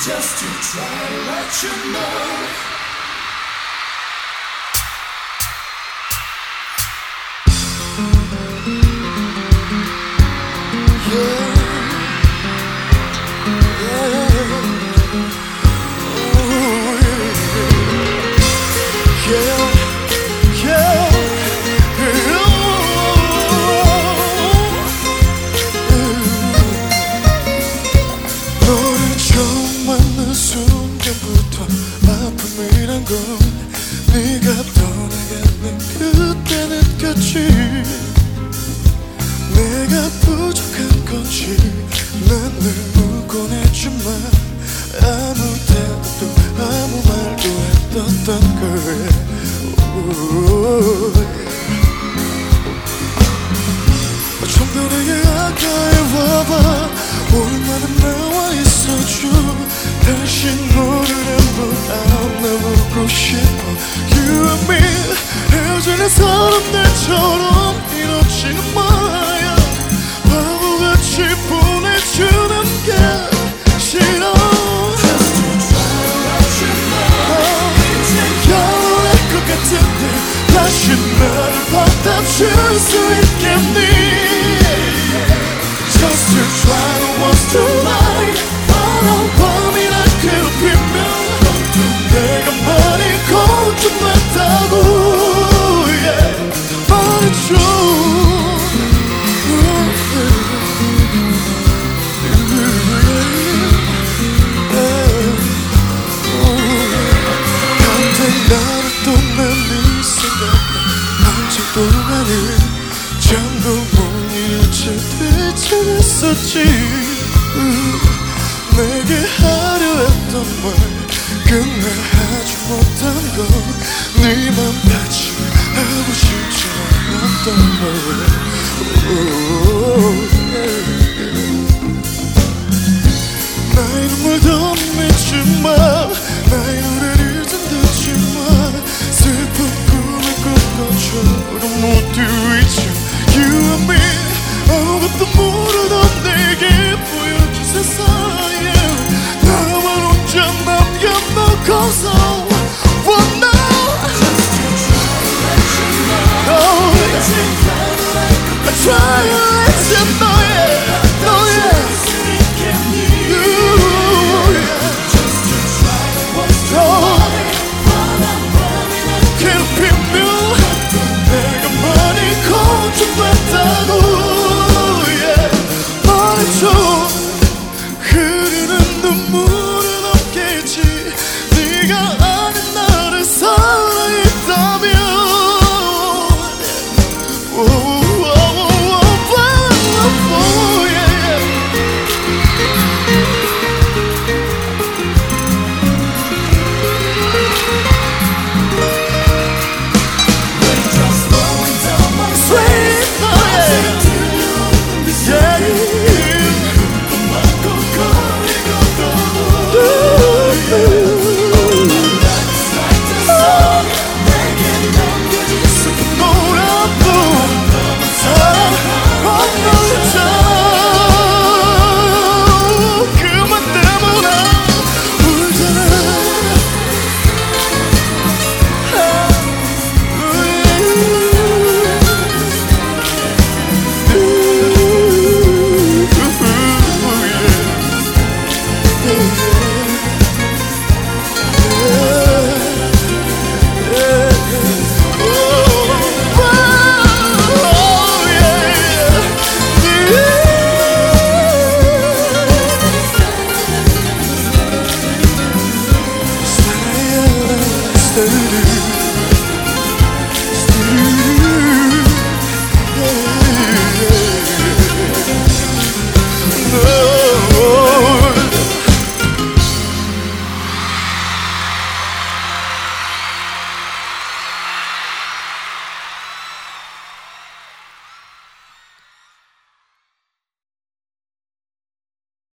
just to try to let you know. 순간부터 아픔이란 건 네가 떠나겠는 그때 느꼈지. 내가 부족한 건지 난 늘 묻곤 했지만 아무 대답도 아무 말도 했었던 거야. 좀 더 내게 가까이 와봐. 오랜만에 나와 있어줘. 다시 너를 한번 안아보고 싶어. You and me 헤어지는 사람 내처럼 이렇지는 마야. 바보같이 보내주는 게 싫어. Just to try to let you know. 이제 결혼할 것 같은데 다시 나를 받아줄 수 있겠니? Just to try to once to lie. 바로 밤이나 괴롭히면 내가 많이 걱정했다고 말해줘. 근데 나를 떠난 네 생각에 아직도 나는 잠도 못 이룰 채 되찾았었지. 내게 하려 했던 말 끝내 하지 못한 건 네 맘 같이 하고 싶지 않았던 말. 나의 눈물도 맺지마. 나의 노래를 좀 듣지마. 슬픈 꿈을 꾼 것처럼 모두 잊어. You and me 아무것도 모르던 내게 보여준 세상에 나만 혼자 남겨놓고서